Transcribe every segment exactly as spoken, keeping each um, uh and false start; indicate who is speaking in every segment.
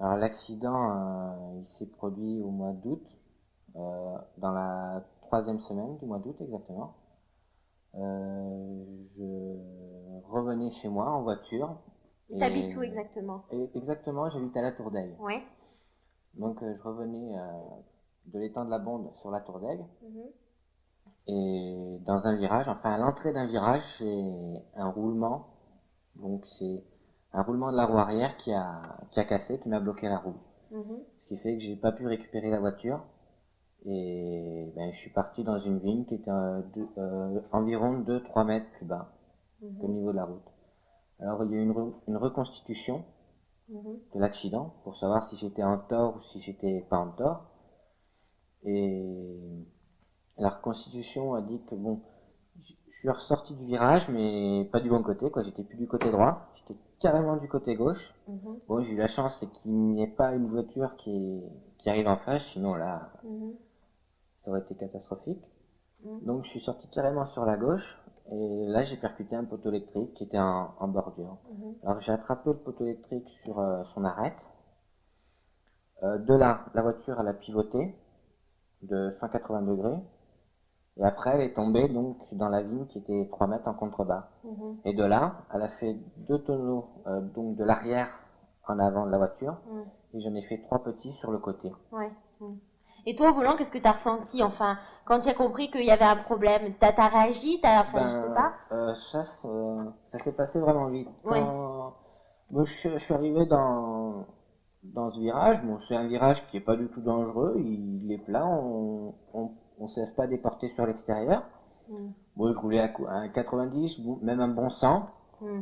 Speaker 1: Alors l'accident, euh, il s'est produit au mois d'août, euh, dans la troisième semaine du mois d'août exactement. Euh, je revenais chez moi en voiture.
Speaker 2: T'habites où exactement?
Speaker 1: et exactement, j'habite à la Tour d'Aigle.
Speaker 2: Ouais.
Speaker 1: Donc euh, je revenais euh, de l'étang de la Bonde sur la Tour d'Aigle.
Speaker 2: Mhm.
Speaker 1: Et dans un virage, enfin à l'entrée d'un virage, c'est un roulement. Donc c'est un roulement de la roue arrière qui a, qui a cassé, qui m'a bloqué la roue.
Speaker 2: Mhm.
Speaker 1: Ce qui fait que j'ai pas pu récupérer la voiture. Et ben, je suis parti dans une vigne qui était euh, deux- euh, environ deux trois mètres plus bas que le
Speaker 2: Mhm.
Speaker 1: niveau de la route. Alors il y a eu une, re- une reconstitution
Speaker 2: Mhm.
Speaker 1: de l'accident pour savoir si j'étais en tort ou si j'étais pas en tort. Et la reconstitution a dit que bon, je suis ressorti du virage, mais pas du bon côté, quoi. J'étais plus du côté droit, j'étais carrément du côté gauche.
Speaker 2: Mhm.
Speaker 1: Bon, j'ai eu la chance, c'est qu'il n'y ait pas une voiture qui, qui arrive en face, sinon là,
Speaker 2: Mhm.
Speaker 1: ça aurait été catastrophique.
Speaker 2: Mhm.
Speaker 1: Donc je suis sorti carrément sur la gauche, et là j'ai percuté un poteau électrique qui était en, en bordure.
Speaker 2: Mhm.
Speaker 1: Alors j'ai attrapé le poteau électrique sur euh, son arête. Euh, de là, la voiture elle a pivoté de cent quatre-vingts degrés. Et après, elle est tombée donc dans la vigne qui était trois mètres en contrebas.
Speaker 2: Mhm.
Speaker 1: Et de là, elle a fait deux tonneaux euh, donc de l'arrière en avant de la voiture.
Speaker 2: Mhm.
Speaker 1: Et j'en ai fait trois petits sur le côté.
Speaker 2: Ouais. Mhm. Et toi, au volant, qu'est-ce que tu as ressenti? Enfin, quand tu as compris qu'il y avait un problème, t'as t'as réagi? T'as, enfin, je sais
Speaker 1: Ben,
Speaker 2: pas.
Speaker 1: euh, ça, c'est- ça s'est passé vraiment vite.
Speaker 2: Ouais.
Speaker 1: Quand moi, je, suis, je suis arrivé dans, dans ce virage, bon, c'est un virage qui est pas du tout dangereux, il, il est plat, on, on, on se laisse pas déporter sur l'extérieur.
Speaker 2: Mhm.
Speaker 1: Moi, je roulais à, cou- à quatre-vingt-dix, bon, même un bon cent.
Speaker 2: Mhm.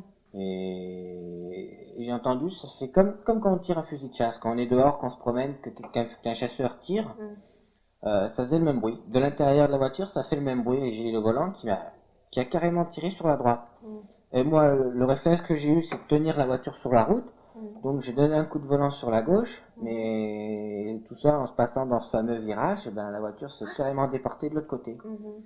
Speaker 1: Et, et j'ai entendu, ça fait comme, comme quand on tire un fusil de chasse, quand on est dehors, qu'on se promène, que, qu'un, qu'un chasseur tire,
Speaker 2: Mhm.
Speaker 1: euh, ça faisait le même bruit. De l'intérieur de la voiture, ça fait le même bruit, et j'ai le volant qui a, qui a carrément tiré sur la droite.
Speaker 2: Mhm.
Speaker 1: Et moi, le, le réflexe que j'ai eu, c'est de tenir la voiture sur la route.
Speaker 2: Mhm.
Speaker 1: Donc j'ai donné un coup de volant sur la gauche,
Speaker 2: Mhm.
Speaker 1: mais tout ça en se passant dans ce fameux virage, et ben, la voiture s'est carrément déportée de l'autre côté.
Speaker 2: Mhm.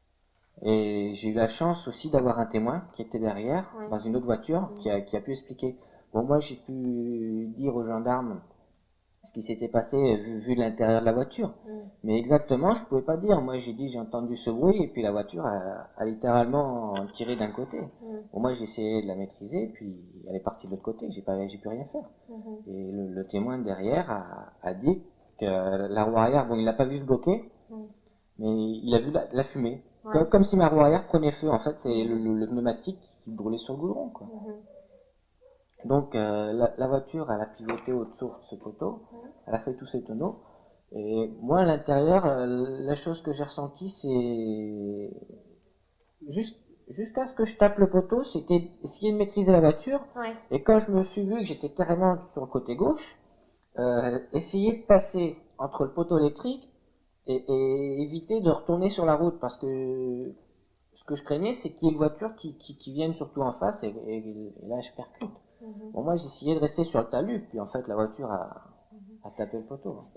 Speaker 1: Et j'ai eu la chance aussi d'avoir un témoin qui était derrière,
Speaker 2: Ouais.
Speaker 1: dans une autre voiture,
Speaker 2: Mhm.
Speaker 1: qui a, qui a pu expliquer. Bon, moi, j'ai pu dire aux gendarmes ce qui s'était passé vu, vu l'intérieur de la voiture.
Speaker 2: Mhm.
Speaker 1: Mais exactement, je pouvais pas dire. Moi, j'ai dit, j'ai entendu ce bruit, et puis la voiture a, a littéralement tiré d'un côté.
Speaker 2: Mhm.
Speaker 1: Bon, moi, j'ai essayé de la maîtriser, puis elle est partie de l'autre côté. J'ai pas, j'ai pu rien faire.
Speaker 2: Mhm.
Speaker 1: Et le, le témoin derrière a, a dit que la roue arrière, bon, il l'a pas vu se bloquer,
Speaker 2: Mhm.
Speaker 1: mais il a vu la, la fumée.
Speaker 2: Ouais.
Speaker 1: Comme, comme si ma roue arrière prenait feu. En fait, c'est le,
Speaker 2: Mhm.
Speaker 1: le- le pneumatique qui brûlait sur le goudron, quoi.
Speaker 2: Mhm.
Speaker 1: Donc, euh, la, la voiture, elle a pivoté autour de ce poteau.
Speaker 2: Mhm.
Speaker 1: Elle a fait tous ces tonneaux. Et moi, à l'intérieur, euh, la chose que j'ai ressentie, c'est Jus- jusqu'à ce que je tape le poteau, c'était essayer de maîtriser la voiture.
Speaker 2: Ouais.
Speaker 1: Et quand je me suis vu que j'étais carrément sur le côté gauche, euh, essayer de passer entre le poteau électrique et, et éviter de retourner sur la route, parce que ce que je craignais, c'est qu'il y ait une voiture qui, qui, qui vienne surtout en face, et, et- et là je percute.
Speaker 2: Mhm.
Speaker 1: Bon, moi j'essayais de rester sur le talus, puis en fait la voiture a,
Speaker 2: Mhm.
Speaker 1: a tapé le poteau.